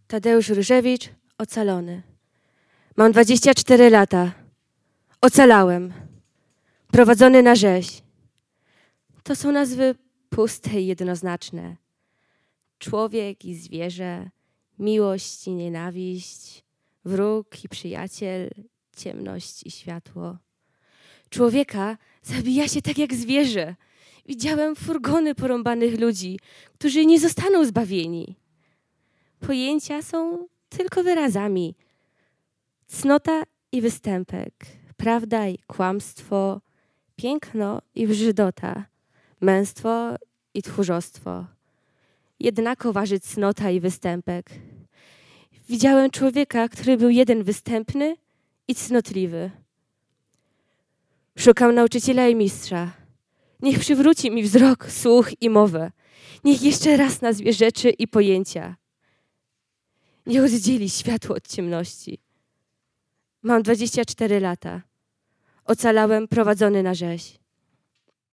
Tadeusz Różewicz, ocalony. Mam 24 lata. Ocalałem. Prowadzony na rzeź. To są nazwy puste i jednoznaczne. Człowiek i zwierzę, miłość i nienawiść, wróg i przyjaciel, ciemność i światło. Człowieka zabija się tak jak zwierzę. Widziałem furgony porąbanych ludzi, którzy nie zostaną zbawieni. Pojęcia są tylko wyrazami. Cnota i występek, prawda i kłamstwo, piękno i brzydota, męstwo i tchórzostwo. Jednako waży cnota i występek. Widziałem człowieka, który był jeden występny i cnotliwy. Szukam nauczyciela i mistrza. Niech przywróci mi wzrok, słuch i mowę. Niech jeszcze raz nazwie rzeczy i pojęcia. Niech oddzieli światło od ciemności. Mam 24 lata. Ocalałem prowadzony na rzeź.